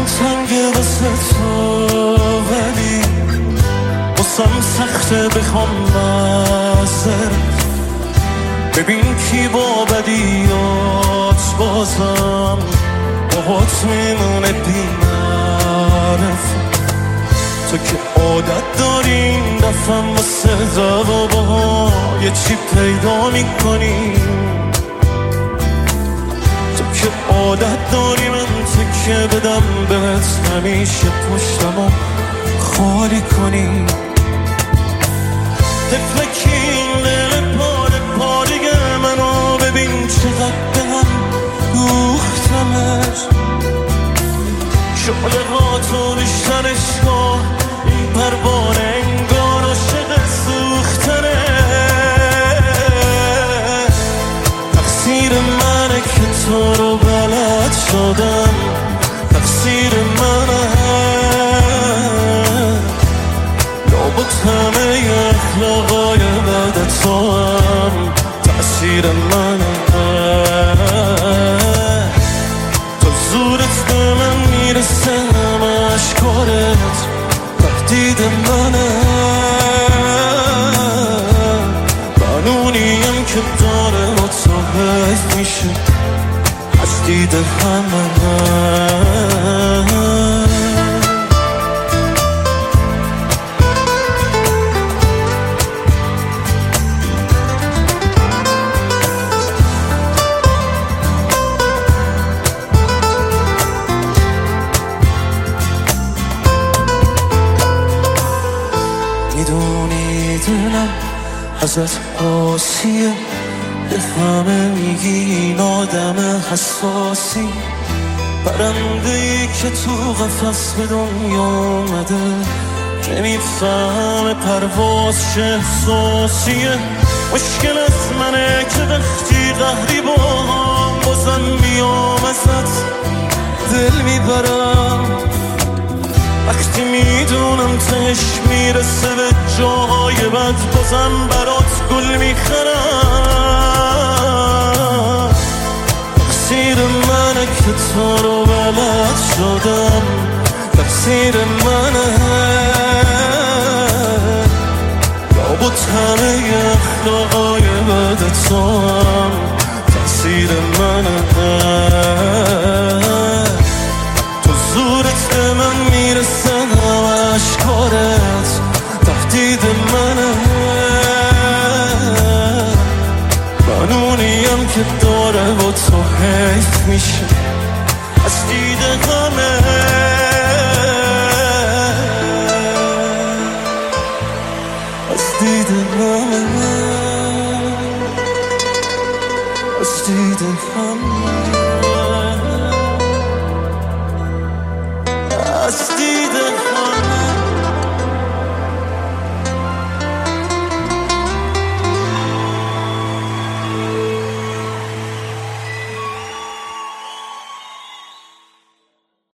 تنگه واسه تو ولی واسم سخته بخوام نظرت. ببین کی با بدیات بازم باهات میمونه بی معرفت. تو که عادت داری این دفعه واسه دعوا یه چی پیدا میکنی. تو که عادت داری من تکه بدم بهت همیشه پشتمو خالی کنی. تفلکی این دل پاره پاره منو ببین چقدر به هم دوختمش. شعله ها تو بیشترش کن این پروانه انگار عاشق سوختنه. تقصیر منه که تو رو بلد شدم، تقصیر منه. لابد همه اخلاقای بد تو هم تأثیر منه. تو زورت به من میرسه همه اشکارت تهدید منه. قانونیم که داره با تو حیف میشه از دید همه. میدونی دلم ازت قاسیه، به همه میگی این آدم حساسی. پرنده‌ای که تو قفس به دنیا اومده نمیفهمه پرواز چه احساسیه. مشکل از منه که وقتی قهری با هم بازم میام ازت دل میبرم. وقتی میدونم تهش میرسه به جاهای بد بازم برات گل میخرم. تقصیر منه که تو رو بلد شدم، تقصیر منه. لابد همه اخلاقای بد تو هم تقصیر منه. تو زورت به من میرسه همه اشکارت تهدید منه. قانونیم که داره با تو حیف میشه از دید همه. از دید همه، از دید همه، از دید